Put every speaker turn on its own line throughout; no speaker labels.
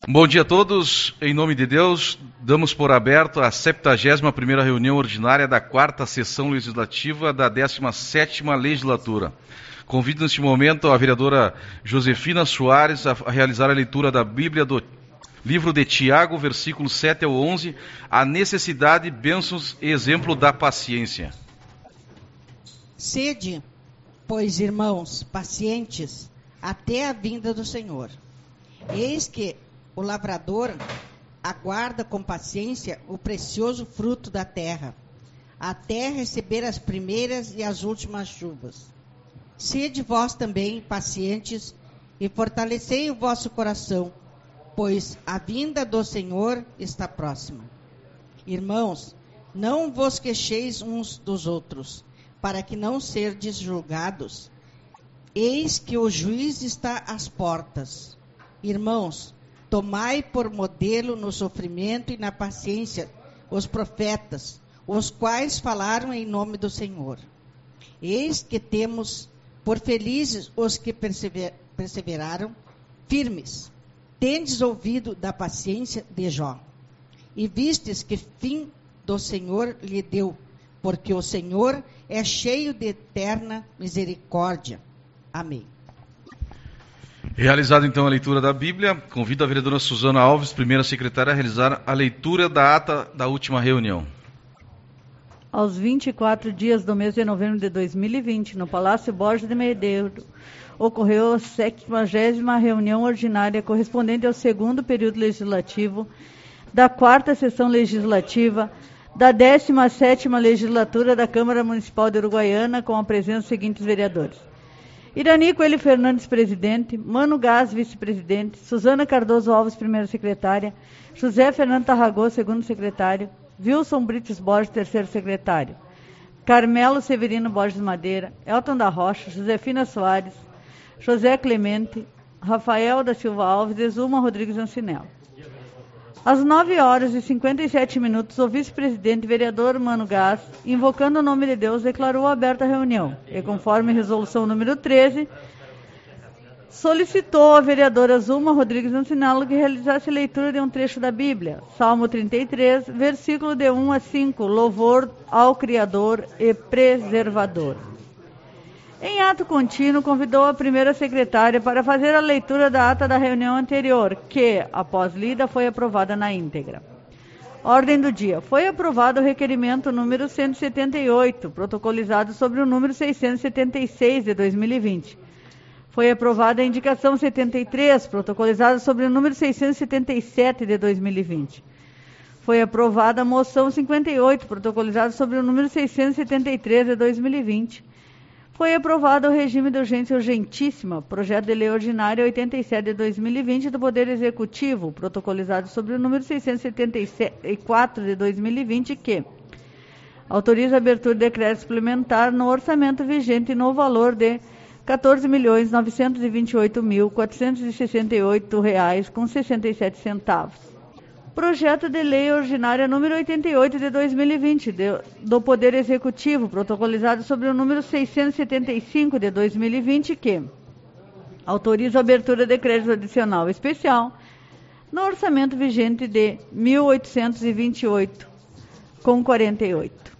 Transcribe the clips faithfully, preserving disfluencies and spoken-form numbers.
Bom dia a todos, em nome de Deus, damos por aberto a septagésima primeira reunião ordinária da quarta sessão legislativa da décima sétima legislatura. Convido neste momento a vereadora Josefina Soares a realizar a leitura da Bíblia do livro de Tiago, versículos sete ao onze, a necessidade, bênçãos e exemplo da paciência.
Sede, pois, irmãos, pacientes, até a vinda do Senhor. Eis que o lavrador aguarda com paciência o precioso fruto da terra, até receber as primeiras e as últimas chuvas. Sede vós também pacientes e fortalecei o vosso coração, pois a vinda do Senhor está próxima. Irmãos, não vos queixeis uns dos outros, para que não serdes julgados. Eis que o juiz está às portas. Irmãos, tomai por modelo no sofrimento e na paciência os profetas, os quais falaram em nome do Senhor. Eis que temos por felizes os que persever, perseveraram firmes. Tendes ouvido da paciência de Jó, e vistes que fim do Senhor lhe deu, porque o Senhor é cheio de eterna misericórdia. Amém.
Realizada então a leitura da Bíblia, convido a vereadora Suzana Alves, primeira secretária, a realizar a leitura da ata da última reunião.
Aos vinte e quatro dias do mês de novembro de dois mil e vinte, no Palácio Borges de Medeiros, ocorreu a septuagésima reunião ordinária correspondente ao segundo período legislativo da quarta sessão legislativa da décima sétima legislatura da Câmara Municipal de Uruguaiana, com a presença dos seguintes vereadores: Irani Coelho Fernandes, presidente; Mano Gás, vice-presidente; Suzana Cardoso Alves, primeira secretária; José Fernando Tarragô, segundo secretário; Wilson Brites Borges, terceiro secretário; Carmelo Severino Borges Madeira; Elton da Rocha; Josefina Soares; José Clemente; Rafael da Silva Alves e Zuma Rodrigues Ancinello. Às nove horas e cinquenta e sete minutos, o vice-presidente vereador Mano Gás, invocando o nome de Deus, declarou aberta a reunião e, conforme resolução número treze, solicitou à vereadora Zuma Rodrigues Ancinello que realizasse a leitura de um trecho da Bíblia, Salmo trinta e três, versículo de um a cinco, louvor ao Criador e Preservador. Em ato contínuo, convidou a primeira secretária para fazer a leitura da ata da reunião anterior, que, após lida, foi aprovada na íntegra. Ordem do dia. Foi aprovado o requerimento número cento e setenta e oito, protocolizado sobre o número seiscentos e setenta e seis de dois mil e vinte. Foi aprovada a indicação setenta e três, protocolizada sobre o número seiscentos e setenta e sete de dois mil e vinte. Foi aprovada a moção cinquenta e oito, protocolizada sobre o número seiscentos e setenta e três de dois mil e vinte. Foi aprovado o regime de urgência urgentíssima, projeto de lei ordinária oitenta e sete de dois mil e vinte do Poder Executivo, protocolizado sobre o número seiscentos e setenta e quatro de dois mil e vinte, que autoriza a abertura de decreto suplementar no orçamento vigente no valor de quatorze milhões novecentos e vinte e oito mil quatrocentos e sessenta e oito reais com sessenta e sete centavos. Projeto de lei ordinária número oitenta e oito de dois mil e vinte de, do Poder Executivo, protocolizado sobre o número seiscentos e setenta e cinco de dois mil e vinte, que autoriza a abertura de crédito adicional especial no orçamento vigente de mil oitocentos e vinte e oito com quarenta e oito.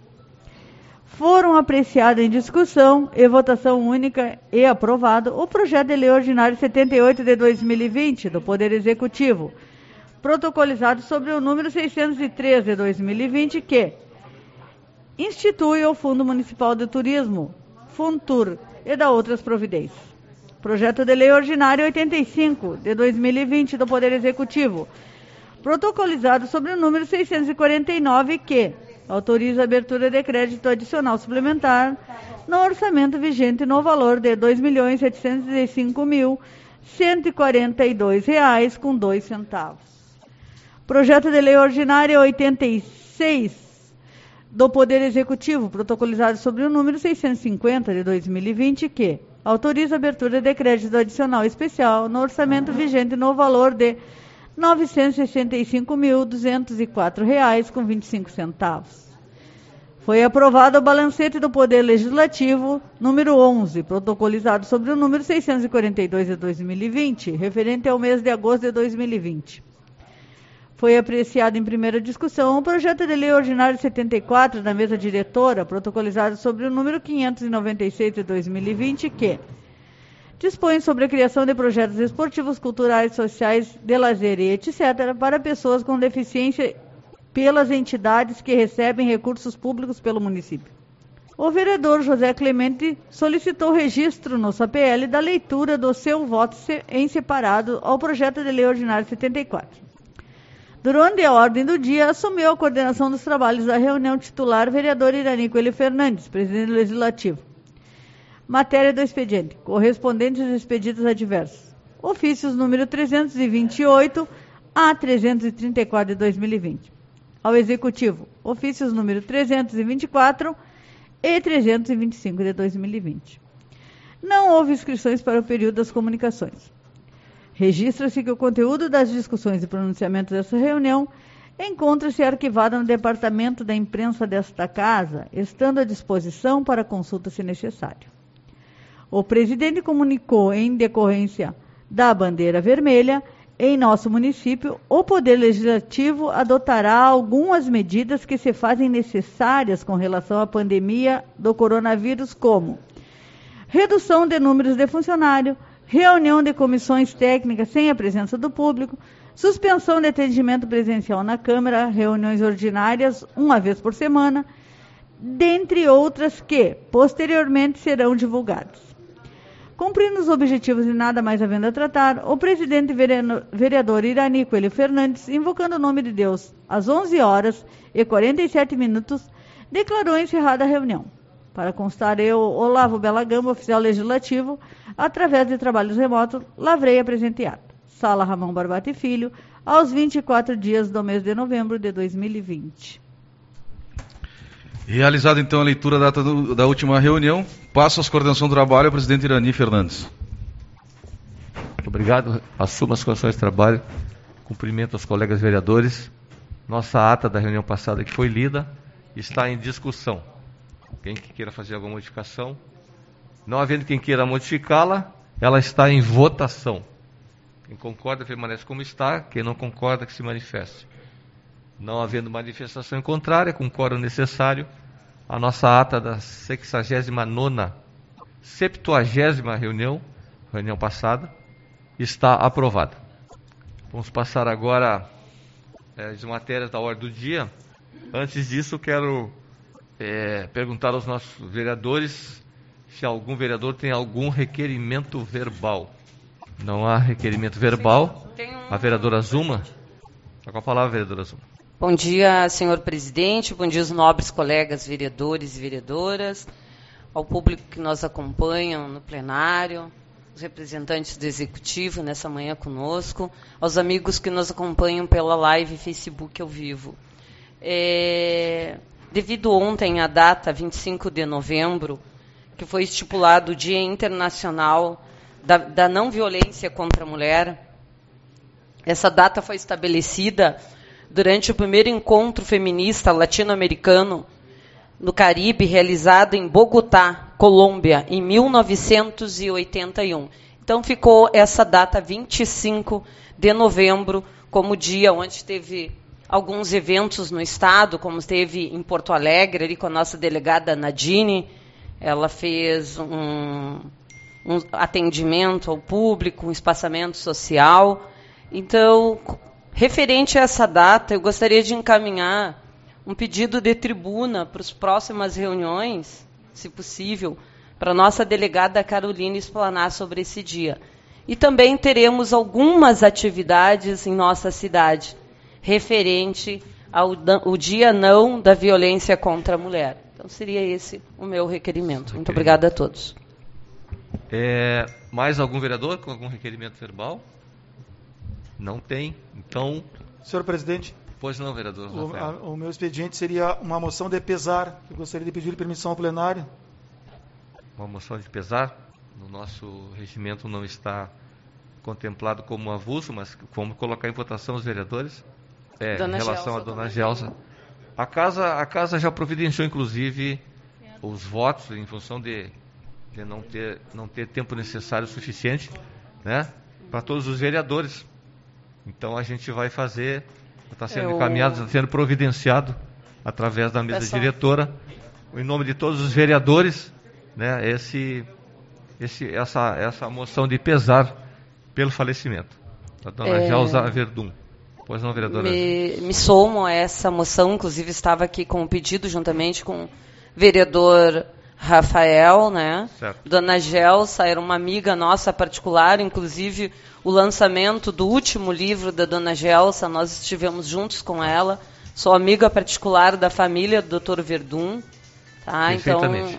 Foram apreciados em discussão e votação única e aprovado o projeto de lei ordinário setenta e oito de dois mil e vinte do Poder Executivo, protocolizado sobre o número seiscentos e três de dois mil e vinte, que institui o Fundo Municipal de Turismo, Funtur, e da outras providências. Projeto de lei ordinário oitenta e cinco de dois mil e vinte do Poder Executivo, protocolizado sobre o número seiscentos e quarenta e nove, que autoriza a abertura de crédito adicional suplementar no orçamento vigente no valor de dois milhões setecentos e cinco mil cento e quarenta e dois reais com dois centavos. Projeto de lei ordinária oitenta e seis do Poder Executivo, protocolizado sobre o número seiscentos e cinquenta de dois mil e vinte, que autoriza a abertura de crédito adicional especial no orçamento vigente no valor de novecentos e sessenta e cinco mil duzentos e quatro reais com vinte e cinco centavos. Foi aprovado o balancete do Poder Legislativo número onze, protocolizado sobre o número seiscentos e quarenta e dois de dois mil e vinte, referente ao mês de agosto de dois mil e vinte. Foi apreciado em primeira discussão o projeto de lei ordinário setenta e quatro da mesa diretora, protocolizado sobre o número quinhentos e noventa e seis de dois mil e vinte, que dispõe sobre a criação de projetos esportivos, culturais, sociais, de lazer e etcétera para pessoas com deficiência pelas entidades que recebem recursos públicos pelo município. O vereador José Clemente solicitou registro no S A P L da leitura do seu voto em separado ao projeto de lei ordinário setenta e quatro. Durante a ordem do dia, assumiu a coordenação dos trabalhos da reunião titular vereador Irani Coelho Fernandes, presidente do Legislativo. Matéria do expediente, correspondentes aos expedidos adversos. Ofícios número trezentos e vinte e oito a trezentos e trinta e quatro de dois mil e vinte. Ao Executivo, ofícios número trezentos e vinte e quatro e trezentos e vinte e cinco de dois mil e vinte. Não houve inscrições para o período das comunicações. Registra-se que o conteúdo das discussões e pronunciamentos dessa reunião encontra-se arquivado no Departamento da Imprensa desta Casa, estando à disposição para consulta se necessário. O presidente comunicou, em decorrência da bandeira vermelha, em nosso município, o Poder Legislativo adotará algumas medidas que se fazem necessárias com relação à pandemia do coronavírus, como redução de números de funcionários, reunião de comissões técnicas sem a presença do público, suspensão de atendimento presencial na Câmara, reuniões ordinárias uma vez por semana, dentre outras que, posteriormente, serão divulgadas. Cumprindo os objetivos e nada mais havendo a tratar, o presidente vereador Irani Coelho Fernandes, invocando o nome de Deus, às onze horas e quarenta e sete minutos, declarou encerrada a reunião. Para constar, eu, Olavo Bela Gamba, oficial legislativo, através de trabalhos remotos, lavrei a presente ato. Sala Ramon Barbati Filho, aos vinte e quatro dias do mês de novembro de dois mil e vinte.
Realizada então a leitura da data do, da última reunião, passo às coordenação do trabalho ao presidente Irani Fernandes.
Muito obrigado. Assumo as coordenações de trabalho. Cumprimento aos colegas vereadores. Nossa ata da reunião passada que foi lida está em discussão. Quem que queira fazer alguma modificação? Não havendo quem queira modificá-la, ela está em votação. Quem concorda permanece como está, quem não concorda que se manifeste. Não havendo manifestação em contrária, com o quórum necessário, a nossa ata da sexagésima nona, septuagésima reunião, reunião passada, está aprovada. Vamos passar agora é, as matérias da ordem do dia. Antes disso, quero é, perguntar aos nossos vereadores se algum vereador tem algum requerimento verbal. Não há requerimento verbal. A vereadora Zuma. Está com a palavra, vereadora Zuma.
Bom dia, senhor presidente, bom dia aos nobres colegas vereadores e vereadoras, ao público que nos acompanham no plenário, os representantes do Executivo nessa manhã conosco, aos amigos que nos acompanham pela live Facebook ao vivo. É, devido ontem à data vinte e cinco de novembro, que foi estipulado o Dia Internacional da, da Não Violência contra a Mulher, essa data foi estabelecida durante o primeiro encontro feminista latino-americano no Caribe, realizado em Bogotá, Colômbia, em mil novecentos e oitenta e um. Então, ficou essa data, vinte e cinco de novembro, como dia onde teve alguns eventos no Estado, como teve em Porto Alegre, ali com a nossa delegada Nadine. Ela fez um, um atendimento ao público, um espaçamento social. Então, referente a essa data, eu gostaria de encaminhar um pedido de tribuna para as próximas reuniões, se possível, para a nossa delegada Carolina explanar sobre esse dia. E também teremos algumas atividades em nossa cidade, referente ao, ao Dia Não da Violência contra a Mulher. Então, seria esse o meu requerimento. Muito obrigada a todos.
É, mais algum vereador com algum requerimento verbal? Não tem. Então...
Senhor presidente,
pois não, vereador.
O, a, o meu expediente seria uma moção de pesar. Eu gostaria de pedir permissão ao plenário.
Uma moção de pesar? No nosso regimento não está contemplado como um abuso, mas vamos colocar em votação os vereadores. É, em relação à dona Gelsa. A casa, a casa já providenciou, inclusive, os votos em função de, de não ter, não ter tempo necessário suficiente, né, para todos os vereadores. Então, a gente vai fazer está sendo
Eu...
encaminhado, está sendo providenciado através da mesa
Pessoal.
diretora, em nome de todos os vereadores, né, esse, esse, essa, essa moção de pesar pelo falecimento da dona
É...
Gelsa Verdun. Pois não, vereadora?
Me, me somo a essa moção, inclusive estava aqui com o pedido juntamente com o vereador Rafael, né?
Certo.
Dona Gelsa era uma amiga nossa particular, inclusive o lançamento do último livro da Dona Gelsa, nós estivemos juntos com ela. Sou amiga particular da família do doutor Verdun, tá? Então,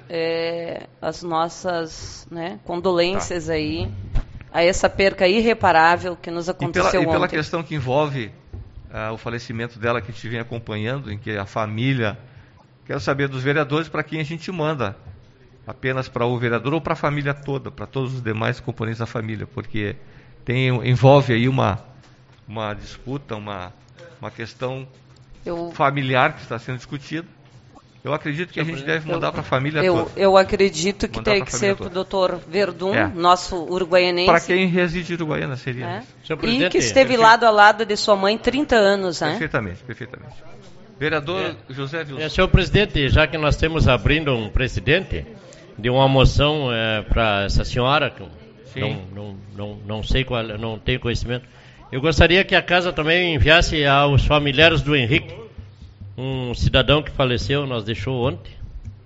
é, as nossas, né, condolências tá. aí a essa perca irreparável que nos aconteceu
e pela,
ontem.
E pela questão que envolve uh, o falecimento dela, que a gente vem acompanhando, em que a família... Quero saber dos vereadores para quem a gente manda. Apenas para o vereador ou para a família toda, para todos os demais componentes da família, porque tem, envolve aí uma, uma disputa, uma, uma questão eu, familiar que está sendo discutida. Eu acredito que a gente deve mandar para a família
eu,
toda.
Eu acredito que
mandar
tem que ser para o doutor Verdun, é. nosso uruguaianense.
Para quem reside em Uruguaiana seria.
É. E que esteve lado a lado de sua mãe trinta anos.
Perfeitamente,
né?
perfeitamente. Vereador é. José Wilson.
É, senhor presidente, já que nós temos abrindo um precedente de uma moção é, para essa senhora, que não, não, não, não sei qual, não tenho conhecimento, eu gostaria que a casa também enviasse aos familiares do Henrique, um cidadão que faleceu, nos deixou ontem,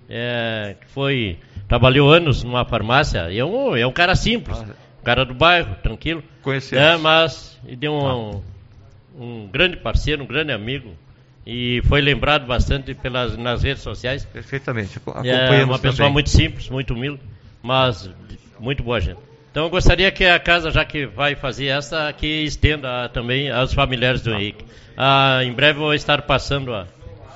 é, que foi, trabalhou anos numa farmácia, e é um, é um cara simples, ah, um cara do bairro, tranquilo, é, mas ele deu um, um grande parceiro, um grande amigo, e foi lembrado bastante pelas, nas redes sociais.
Perfeitamente.
É uma pessoa também. Muito simples, muito humilde, mas muito boa gente. Então eu gostaria que a casa, já que vai fazer essa, que estenda também aos familiares do Henrique. Ah, em breve eu vou estar passando a...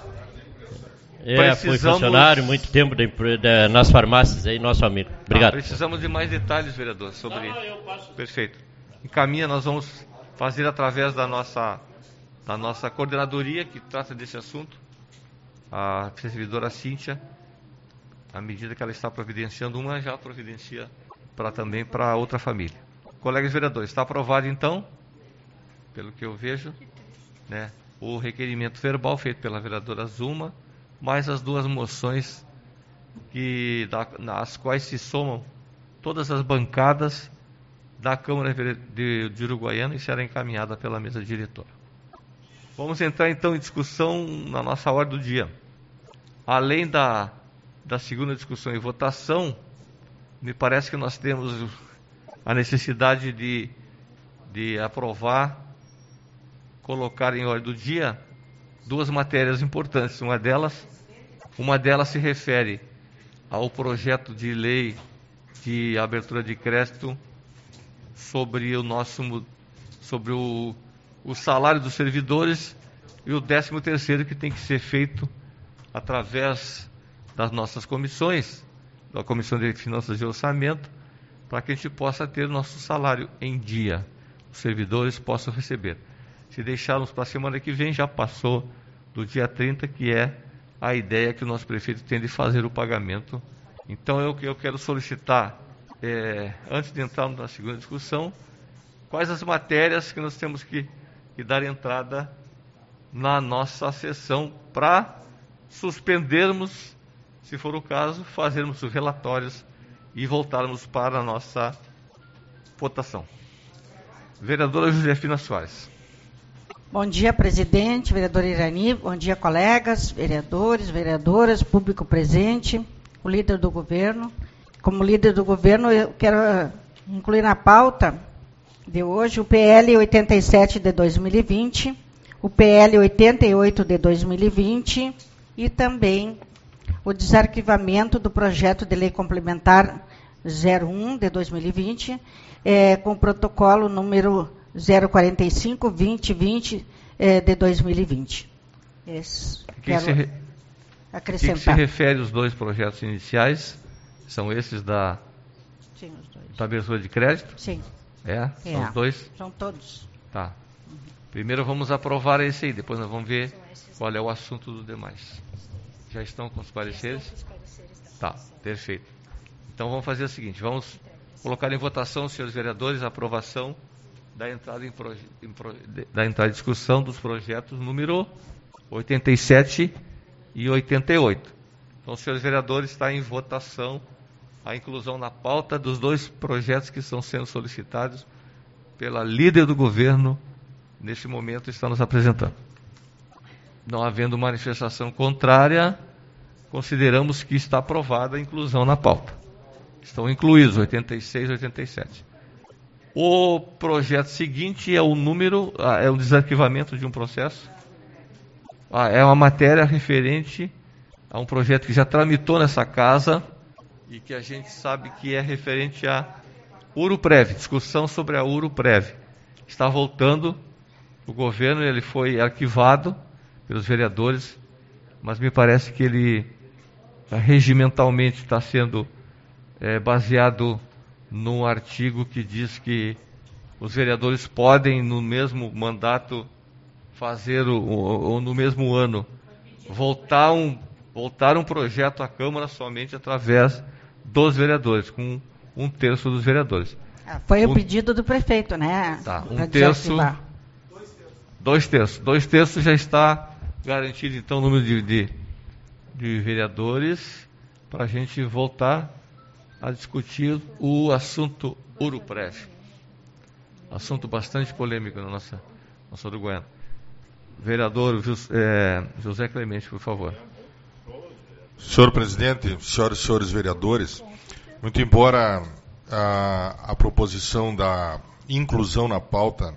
É, foi funcionário muito tempo de, de, nas farmácias aí, nosso amigo. Obrigado.
Ah, precisamos de mais detalhes, vereador, sobre isso. Perfeito. Encaminha, nós vamos fazer através da nossa... da nossa coordenadoria que trata desse assunto, a servidora Cíntia, à medida que ela está providenciando uma, já providencia para também para outra família. Colegas vereadores, está aprovado então, pelo que eu vejo, né, o requerimento verbal feito pela vereadora Zuma, mais as duas moções que, da, nas quais se somam todas as bancadas da Câmara de, de Uruguaiana e será encaminhada pela mesa diretora. Vamos entrar então em discussão na nossa ordem do dia. Além da, da segunda discussão e votação, me parece que nós temos a necessidade de, de aprovar, colocar em ordem do dia duas matérias importantes. Uma delas, uma delas se refere ao projeto de lei de abertura de crédito sobre o nosso, sobre o o salário dos servidores e o décimo terceiro que tem que ser feito através das nossas comissões, da Comissão de Finanças e Orçamento, para que a gente possa ter nosso salário em dia, os servidores possam receber. Se deixarmos para a semana que vem, já passou do dia trinta, que é a ideia que o nosso prefeito tem de fazer o pagamento. Então eu, eu quero solicitar, é, antes de entrarmos na segunda discussão, quais as matérias que nós temos que e dar entrada na nossa sessão para suspendermos, se for o caso, fazermos os relatórios e voltarmos para a nossa votação. Vereadora Josefina Soares.
Bom dia, presidente, vereador Irani, bom dia, colegas, vereadores, vereadoras, público presente, o líder do governo. Como líder do governo, eu quero incluir na pauta de hoje o P L oitenta e sete de dois mil e vinte, o P L oitenta e oito de dois mil e vinte e também o desarquivamento do projeto de lei complementar zero um de dois mil e vinte, é, com o protocolo número zero quarenta e cinco vinte vinte é, de dois mil e vinte. Esse,
que se re... acrescentar. Que se refere os dois projetos iniciais? São esses da,
Sim, os dois.
Da abertura de crédito?
Sim.
É?
é?
São os dois?
São todos.
Tá. Uhum. Primeiro vamos aprovar esse aí, depois nós vamos ver qual é o assunto dos demais. Já estão com os pareceres? Tá, perfeito. Então vamos fazer o seguinte, vamos colocar em votação, senhores vereadores, a aprovação da entrada em, proje, em pro, da entrada em discussão dos projetos número oitenta e sete e oitenta e oito. Então, senhores vereadores, está em votação a inclusão na pauta dos dois projetos que estão sendo solicitados pela líder do governo, neste momento está nos apresentando. Não havendo manifestação contrária, consideramos que está aprovada a inclusão na pauta. Estão incluídos oitenta e seis e oitenta e sete. O projeto seguinte é o número, é o desarquivamento de um processo. Ah, é uma matéria referente a um projeto que já tramitou nessa casa e que a gente sabe que é referente a Uruprev, discussão sobre a Uruprev. Está voltando o governo, ele foi arquivado pelos vereadores, mas me parece que ele regimentalmente está sendo é, baseado num artigo que diz que os vereadores podem, no mesmo mandato, fazer, o, ou no mesmo ano, voltar um, voltar um projeto à Câmara somente através dos vereadores, com um terço dos vereadores.
Ah, foi
um,
o pedido do prefeito, né?
Tá, um terço, dois terços. Dois terços já está garantido, então, o número de, de, de vereadores para a gente voltar a discutir o assunto Uruprev. Assunto bastante polêmico na nossa, nossa Uruguaiana. Vereador é, José Clemente, por favor.
Senhor presidente, senhoras e senhores vereadores, muito embora a, a proposição da inclusão na pauta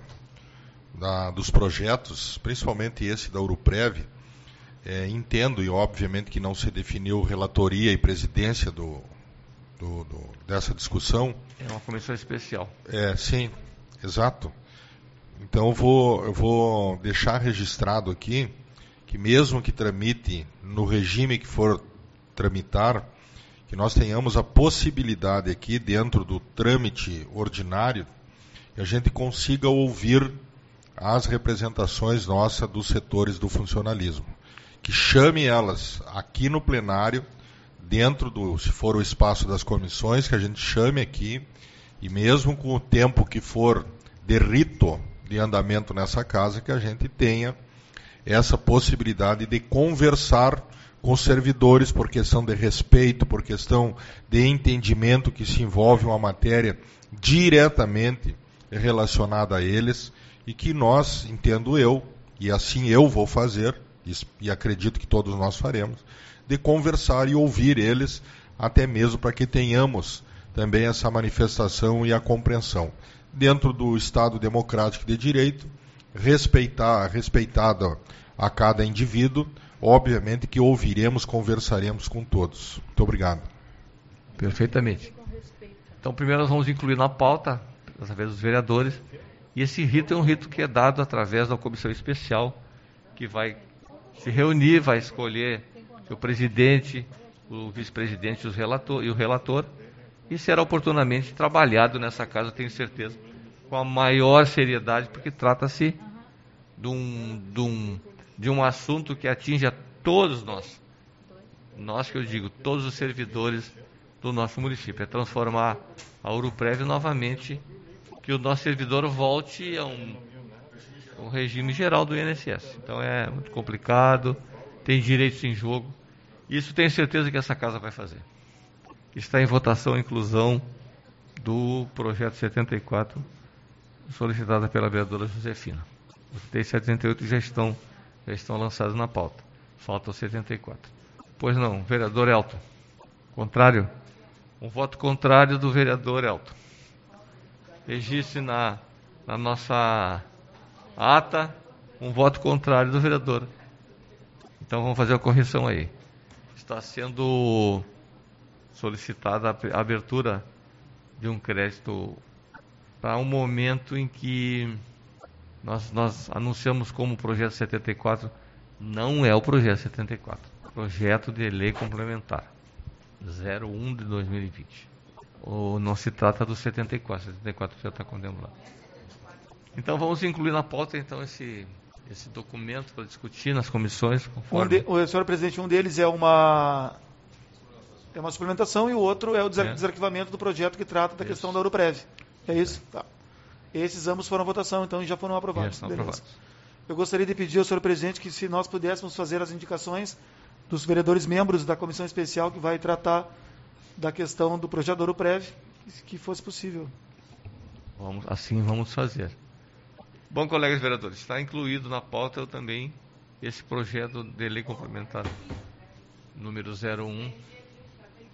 da, dos projetos, principalmente esse da Uruprev, é, entendo e obviamente que não se definiu relatoria e presidência do, do, do, dessa discussão.
É uma comissão especial.
É, sim, exato. Então eu vou, eu vou deixar registrado aqui que mesmo que tramite no regime que for tramitar, que nós tenhamos a possibilidade aqui, dentro do trâmite ordinário, que a gente consiga ouvir as representações nossas dos setores do funcionalismo. Que chame elas aqui no plenário, dentro do, se for o espaço das comissões, que a gente chame aqui, e mesmo com o tempo que for de rito de andamento nessa casa, que a gente tenha essa possibilidade de conversar com os servidores por questão de respeito, por questão de entendimento que se envolve uma matéria diretamente relacionada a eles e que nós, entendo eu, e assim eu vou fazer, e acredito que todos nós faremos, de conversar e ouvir eles, até mesmo para que tenhamos também essa manifestação e a compreensão. Dentro do Estado Democrático de Direito, respeitar, respeitado a cada indivíduo, obviamente que ouviremos, conversaremos com todos. Muito obrigado.
Perfeitamente. Então, primeiro nós vamos incluir na pauta, através dos vereadores, e esse rito é um rito que é dado através da comissão especial, que vai se reunir, vai escolher o presidente, o vice-presidente os relator, e o relator, e será oportunamente trabalhado nessa casa, tenho certeza, com a maior seriedade, porque trata-se de um, de, um, de um assunto que atinge a todos nós. Nós que eu digo, todos os servidores do nosso município. É transformar a Uruprev novamente, que o nosso servidor volte a um, um regime geral do I N S S. Então é muito complicado, tem direitos em jogo. Isso tenho certeza que essa casa vai fazer. Está em votação a inclusão do projeto setenta e quatro, solicitada pela vereadora Josefina. Os T setenta e oito já estão, já estão lançados na pauta. Falta o setenta e quatro. Pois não, vereador Elton. Contrário? Um voto contrário do vereador Elton. Registre na, na nossa ata um voto contrário do vereador. Então vamos fazer a correção aí. Está sendo solicitada a abertura de um crédito para um momento em que nós, nós anunciamos como o projeto setenta e quatro não é o projeto setenta e quatro, projeto de lei complementar zero um de dois mil e vinte. Ou não se trata do setenta e quatro, setenta e quatro já está contemplado. Então vamos incluir na pauta então esse, esse documento para discutir nas comissões. Conforme...
Um de, senhor presidente, um deles é uma é uma suplementação e o outro é o desar, é. desarquivamento do projeto que trata da isso. questão da Uruprev. É isso? Tá. Esses ambos foram à votação, então já foram aprovados.
Já estão
Beleza.
aprovados.
Eu gostaria de pedir ao senhor presidente que, se nós pudéssemos fazer as indicações dos vereadores membros da comissão especial que vai tratar da questão do projeto Ouro Prev, que fosse possível.
Vamos, assim vamos fazer. Bom, colegas vereadores, está incluído na pauta eu também esse projeto de lei complementar número zero um